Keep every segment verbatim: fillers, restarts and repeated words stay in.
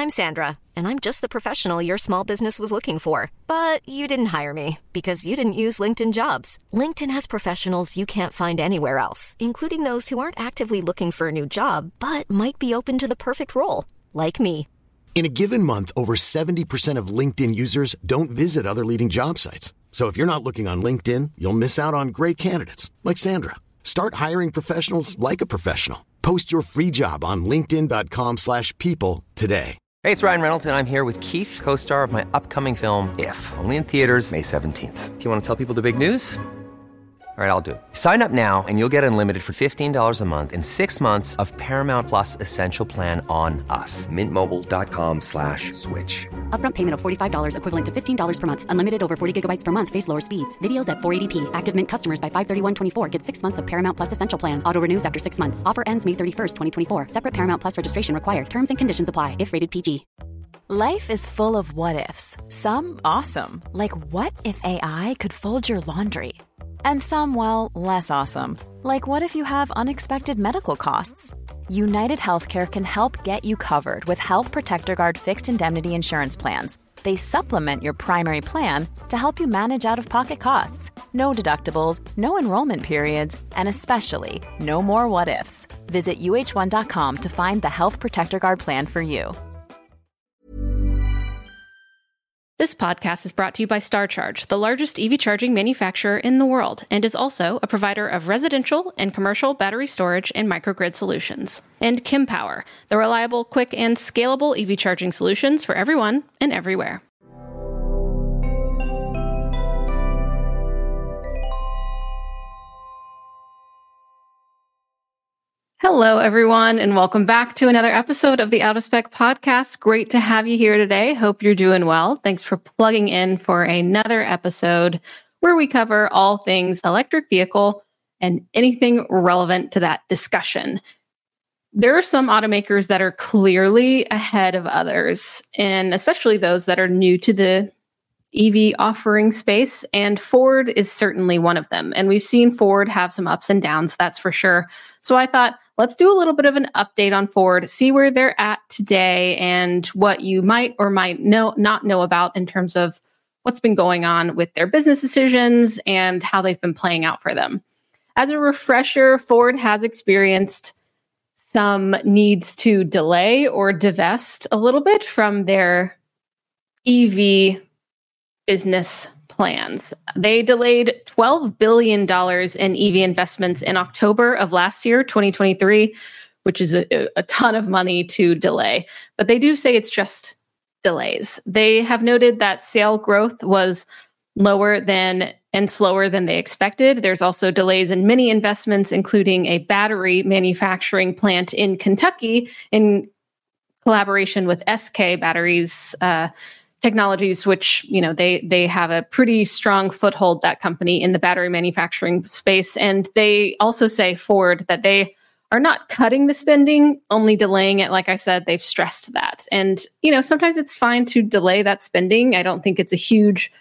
I'm Sandra, and I'm just the professional your small business was looking for. But you didn't hire me because you didn't use LinkedIn Jobs. LinkedIn has professionals you can't find anywhere else, including those who aren't actively looking for a new job, but might be open to the perfect role, like me. In a given month, over seventy percent of LinkedIn users don't visit other leading job sites. So if you're not looking on LinkedIn, you'll miss out on great candidates like Sandra. Start hiring professionals like a professional. Post your free job on linkedin dot com slash people today. Hey, it's Ryan Reynolds, and I'm here with Keith, co-star of my upcoming film, If, only in theaters May seventeenth. Do you want to tell people the big news? All right, I'll do it. Sign up now and you'll get unlimited for fifteen dollars a month and six months of Paramount Plus Essential Plan on us. Mint Mobile dot com slash switch. Upfront payment of forty-five dollars equivalent to fifteen dollars per month. Unlimited over forty gigabytes per month. Face lower speeds. Videos at four eighty p. Active Mint customers by five thirty-one twenty-four get six months of Paramount Plus Essential Plan. Auto renews after six months. Offer ends May thirty-first, twenty twenty-four. Separate Paramount Plus registration required. Terms and conditions apply if rated P G. Life is full of what-ifs. Some awesome. Like what if A I could fold your laundry? And some, well, less awesome. Like what if you have unexpected medical costs? United Healthcare can help get you covered with Health Protector Guard fixed indemnity insurance plans. They supplement your primary plan to help you manage out-of-pocket costs. No deductibles, no enrollment periods, and especially no more what-ifs. Visit U H one dot com to find the Health Protector Guard plan for you. This podcast is brought to you by StarCharge, the largest E V charging manufacturer in the world, and is also a provider of residential and commercial battery storage and microgrid solutions. And Kimpower, the reliable, quick, and scalable E V charging solutions for everyone and everywhere. Hello, everyone, and welcome back to another episode of the Out of Spec podcast. Great to have you here today. Hope you're doing well. Thanks for plugging in for another episode where we cover all things electric vehicle and anything relevant to that discussion. There are some automakers that are clearly ahead of others, and especially those that are new to the E V offering space, and Ford is certainly one of them. And we've seen Ford have some ups and downs, that's for sure. So I thought, let's do a little bit of an update on Ford, see where they're at today and what you might or might know not know about in terms of what's been going on with their business decisions and how they've been playing out for them. As a refresher, Ford has experienced some needs to delay or divest a little bit from their E V business plans. They delayed twelve billion dollars in E V investments in October of last year, twenty twenty-three, which is a, a ton of money to delay. But they do say it's just delays. They have noted that sale growth was lower than and slower than they expected. There's also delays in many investments, including a battery manufacturing plant in Kentucky in collaboration with S K Batteries uh, Technologies, which, you know, they they have a pretty strong foothold, that company, in the battery manufacturing space. And they also say, Ford, that they are not cutting the spending, only delaying it. Like I said, they've stressed that. And, you know, sometimes it's fine to delay that spending. I don't think it's a huge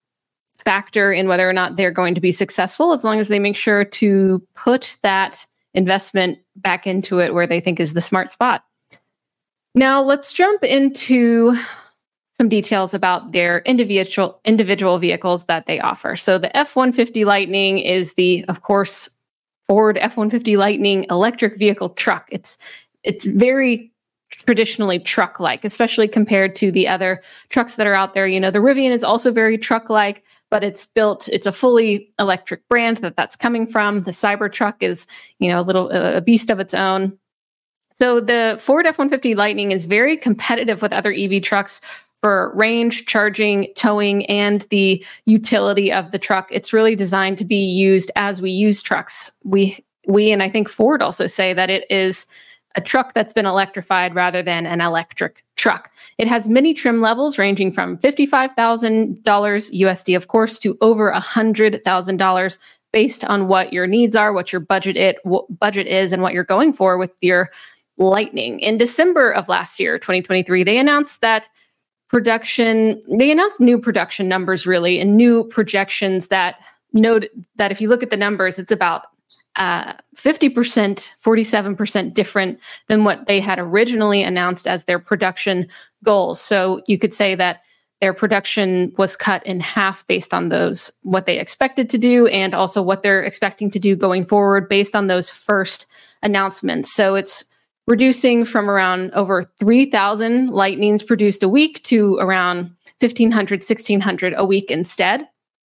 factor in whether or not they're going to be successful, as long as they make sure to put that investment back into it where they think is the smart spot. Now, let's jump into some details about their individual individual vehicles that they offer. So the F one fifty Lightning is the, of course, Ford F one fifty Lightning electric vehicle truck. It's it's very traditionally truck-like, especially compared to the other trucks that are out there. You know, the Rivian is also very truck-like, but it's built, it's a fully electric brand that that's coming from. The Cybertruck is, you know, a little a beast of its own. So the Ford F one fifty Lightning is very competitive with other E V trucks for range, charging, towing, and the utility of the truck. It's really designed to be used as we use trucks. We, we, and I think Ford also say that it is a truck that's been electrified rather than an electric truck. It has many trim levels ranging from fifty-five thousand dollars U S D, of course, to over one hundred thousand dollars based on what your needs are, what your budget it what budget is, and what you're going for with your Lightning. In December of last year, twenty twenty-three, they announced that production, they announced new production numbers, really, and new projections that note that if you look at the numbers, it's about uh, fifty percent, forty-seven percent different than what they had originally announced as their production goals. So you could say that their production was cut in half based on those, what they expected to do, and also what they're expecting to do going forward based on those first announcements. So it's reducing from around over three thousand Lightnings produced a week to around fifteen hundred, sixteen hundred a week instead.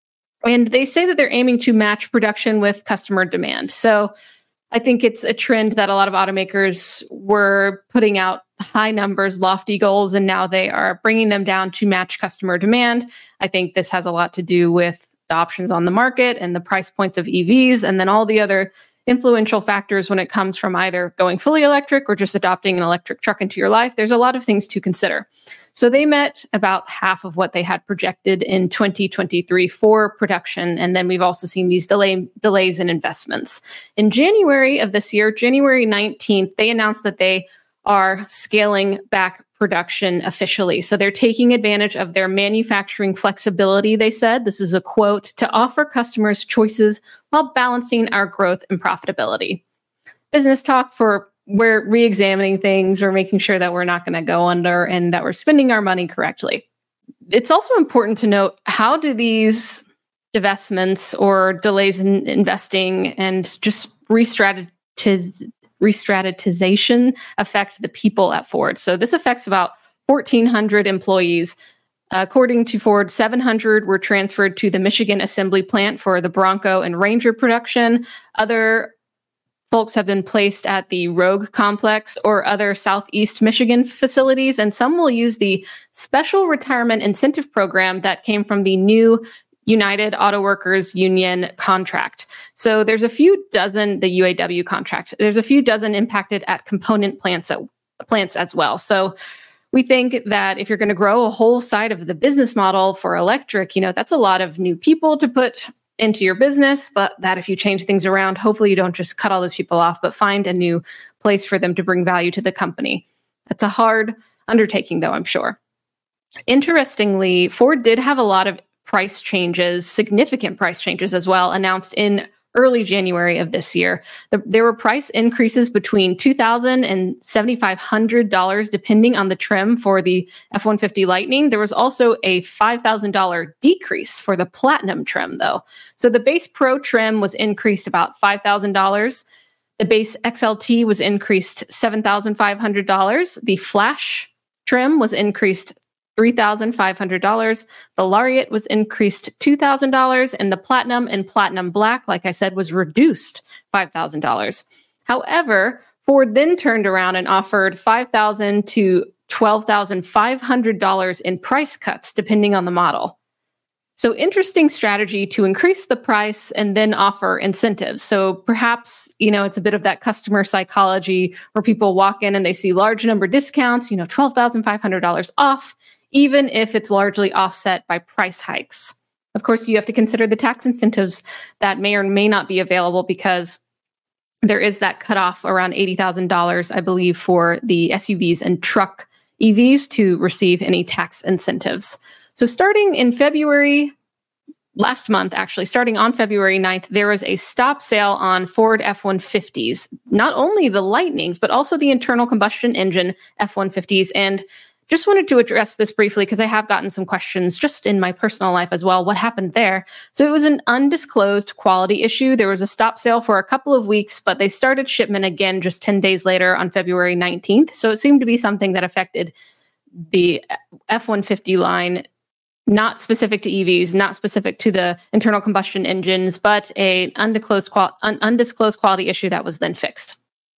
And they say that they're aiming to match production with customer demand. So I think it's a trend that a lot of automakers were putting out high numbers, lofty goals, and now they are bringing them down to match customer demand. I think this has a lot to do with the options on the market and the price points of E Vs, and then all the other influential factors when it comes from either going fully electric or just adopting an electric truck into your life. There's a lot of things to consider. So they met about half of what they had projected in twenty twenty-three for production. And then we've also seen these delay, delays in investments. In January of this year, January nineteenth, they announced that they are scaling back production officially. So they're taking advantage of their manufacturing flexibility, they said. This is a quote, to offer customers choices while balancing our growth and profitability. Business talk for we're re-examining things, we're making sure that we're not going to go under and that we're spending our money correctly. It's also important to note, how do these divestments or delays in investing and just re-strategiz- re-strategization affect the people at Ford? So this affects about fourteen hundred employees. According to Ford, seven hundred were transferred to the Michigan assembly plant for the Bronco and Ranger production. Other folks have been placed at the Rogue complex or other Southeast Michigan facilities, and some will use the special retirement incentive program that came from the new United Auto Workers Union contract. So there's a few dozen, the U A W contract, there's a few dozen impacted at component plants, at, plants as well. So we think that if you're going to grow a whole side of the business model for electric, you know, that's a lot of new people to put into your business, but that if you change things around, hopefully you don't just cut all those people off, but find a new place for them to bring value to the company. That's a hard undertaking, though, I'm sure. Interestingly, Ford did have a lot of price changes, significant price changes as well, announced in early January of this year. The, there were price increases between two thousand dollars and seven thousand five hundred dollars, depending on the trim for the F one fifty Lightning. There was also a five thousand dollars decrease for the Platinum trim, though. So the base Pro trim was increased about five thousand dollars. The base X L T was increased seven thousand five hundred dollars. The Flash trim was increased three thousand five hundred dollars. The Lariat was increased two thousand dollars, and the Platinum and Platinum Black, like I said, was reduced five thousand dollars. However, Ford then turned around and offered five thousand dollars to twelve thousand five hundred dollars in price cuts, depending on the model. So interesting strategy to increase the price and then offer incentives. So perhaps, you know, it's a bit of that customer psychology where people walk in and they see large number discounts, you know, twelve thousand five hundred dollars off, even if it's largely offset by price hikes. Of course, you have to consider the tax incentives that may or may not be available, because there is that cutoff around eighty thousand dollars, I believe, for the S U Vs and truck E Vs to receive any tax incentives. So starting in February, last month, actually, starting on February ninth, there was a stop sale on Ford F one fifties, not only the Lightnings, but also the internal combustion engine F one fifties. And just wanted to address this briefly because I have gotten some questions just in my personal life as well. What happened there? So it was an undisclosed quality issue. There was a stop sale for a couple of weeks, but they started shipment again just ten days later on February nineteenth. So it seemed to be something that affected the F one fifty line, not specific to E Vs, not specific to the internal combustion engines, but a undisclosed, qual- un- undisclosed quality issue that was then fixed.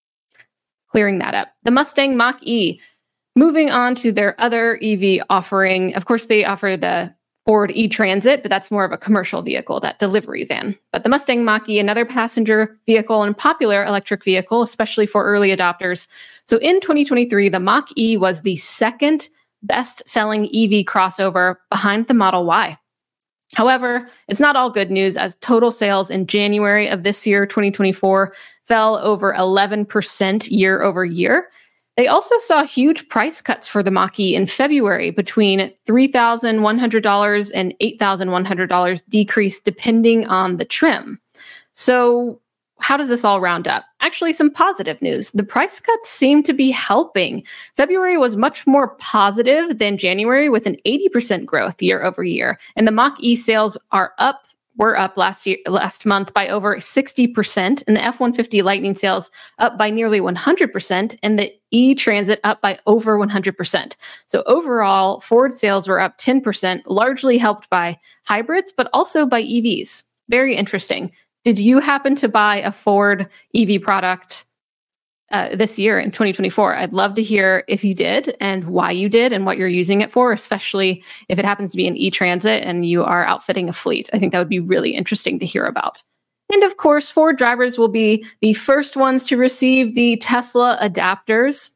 Clearing that up. The Mustang Mach-E. Moving on to their other E V offering, of course, they offer the Ford E-Transit, but that's more of a commercial vehicle, that delivery van. But the Mustang Mach-E, another passenger vehicle and popular electric vehicle, especially for early adopters. So in twenty twenty-three, the Mach-E was the second best-selling E V crossover behind the Model Y. However, it's not all good news, as total sales in January of this year, twenty twenty-four, fell over eleven percent year over year. They also saw huge price cuts for the Mach-E in February, between three thousand one hundred dollars and eight thousand one hundred dollars decrease depending on the trim. So how does this all round up? Actually, some positive news. The price cuts seem to be helping. February was much more positive than January, with an eighty percent growth year over year. And the Mach-E sales are up. Were up last year, last month by over sixty percent, and the F one fifty Lightning sales up by nearly one hundred percent, and the E-Transit up by over one hundred percent. So overall, Ford sales were up ten percent, largely helped by hybrids, but also by E Vs. Very interesting. Did you happen to buy a Ford E V product Uh, this year in twenty twenty-four? I'd love to hear if you did and why you did and what you're using it for, especially if it happens to be an E-Transit and you are outfitting a fleet. I think that would be really interesting to hear about. And of course, Ford drivers will be the first ones to receive the Tesla adapters,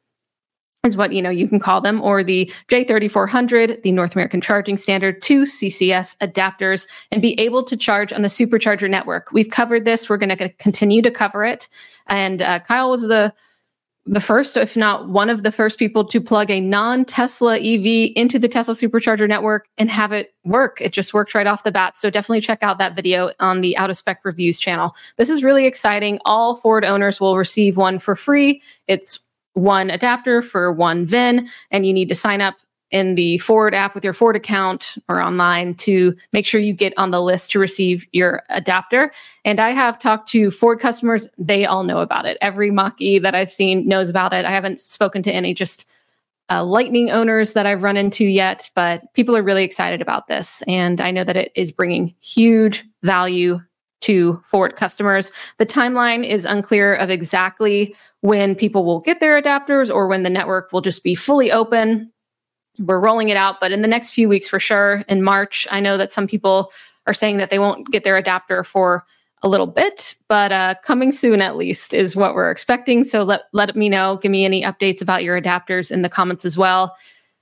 is what you know you can call them, or the J thirty-four hundred, the North American Charging Standard two C C S adapters, and be able to charge on the Supercharger network. We've covered this. We're going to continue to cover it. And uh, Kyle was the the first, if not one of the first people to plug a non-Tesla E V into the Tesla Supercharger network and have it work. It just worked right off the bat. So definitely check out that video on the Out of Spec Reviews channel. This is really exciting. All Ford owners will receive one for free. It's one adapter for one V I N, and you need to sign up in the Ford app with your Ford account or online to make sure you get on the list to receive your adapter. And I have talked to Ford customers. They all know about it. Every Mach-E that I've seen knows about it. I haven't spoken to any just uh, Lightning owners that I've run into yet, but people are really excited about this. And I know that it is bringing huge value to Ford customers. The timeline is unclear of exactly when people will get their adapters or when the network will just be fully open. We're rolling it out, but in the next few weeks for sure. In March, I know that some people are saying that they won't get their adapter for a little bit, but uh, coming soon at least is what we're expecting. So let, let me know. Give me any updates about your adapters in the comments as well.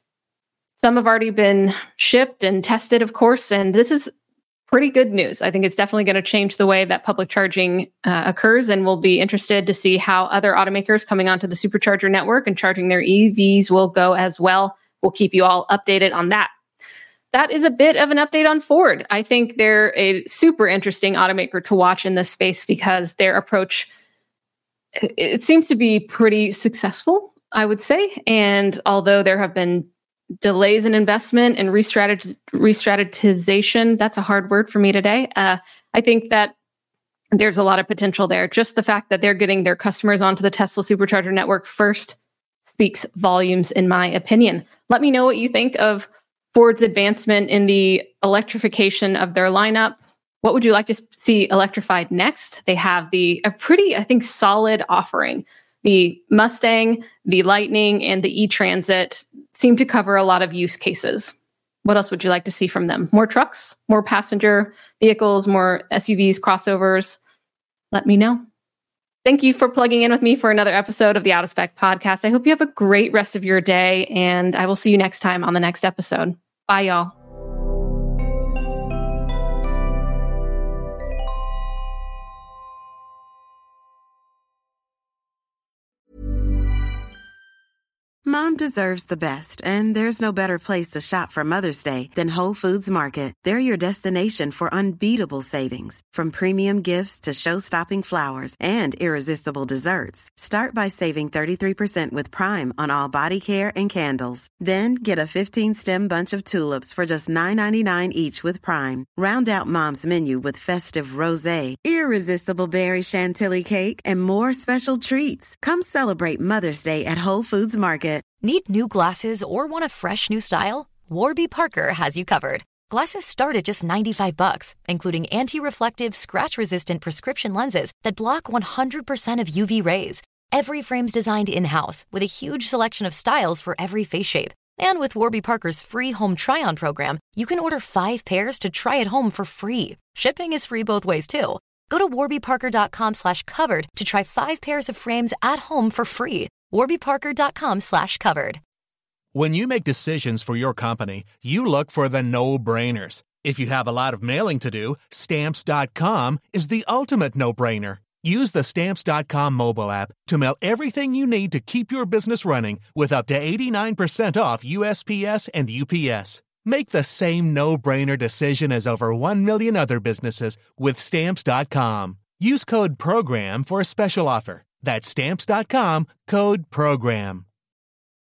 Some have already been shipped and tested, of course, and this is pretty good news. I think it's definitely going to change the way that public charging uh, occurs, and we'll be interested to see how other automakers coming onto the Supercharger network and charging their E Vs will go as well. We'll keep you all updated on that. That is a bit of an update on Ford. I think they're a super interesting automaker to watch in this space because their approach, it seems to be pretty successful, I would say. And although there have been delays in investment and re-strategy, re-strategization, that's a hard word for me today. Uh, I think that there's a lot of potential there. Just the fact that they're getting their customers onto the Tesla Supercharger network first speaks volumes, in my opinion. Let me know what you think of Ford's advancement in the electrification of their lineup. What would you like to see electrified next? They have the a pretty, I think, solid offering. The Mustang, the Lightning, and the E-Transit seem to cover a lot of use cases. What else would you like to see from them? More trucks, more passenger vehicles, more S U Vs, crossovers? Let me know. Thank you for plugging in with me for another episode of the Out of Spec podcast. I hope you have a great rest of your day, and I will see you next time on the next episode. Bye, y'all. Mom deserves the best, and there's no better place to shop for Mother's Day than Whole Foods Market. They're your destination for unbeatable savings, from premium gifts to show-stopping flowers and irresistible desserts. Start by saving thirty-three percent with Prime on all body care and candles. Then get a fifteen-stem bunch of tulips for just nine ninety-nine each with Prime. Round out Mom's menu with festive rosé, irresistible berry chantilly cake, and more special treats. Come celebrate Mother's Day at Whole Foods Market. Need new glasses or want a fresh new style? Warby Parker has you covered. Glasses start at just ninety-five bucks, including anti-reflective, scratch-resistant prescription lenses that block one hundred percent of U V rays. Every frame's designed in-house with a huge selection of styles for every face shape. And with Warby Parker's free home try-on program, you can order five pairs to try at home for free. Shipping is free both ways, too. Go to warbyparker.com slash covered to try five pairs of frames at home for free. warbyparker.com slash covered. When you make decisions for your company, you look for the no-brainers. If you have a lot of mailing to do, Stamps dot com is the ultimate no-brainer. Use the Stamps dot com mobile app to mail everything you need to keep your business running with up to eighty-nine percent off U S P S and U P S. Make the same no-brainer decision as over one million other businesses with Stamps dot com. Use code PROGRAM for a special offer. That's Stamps dot com, code PROGRAM.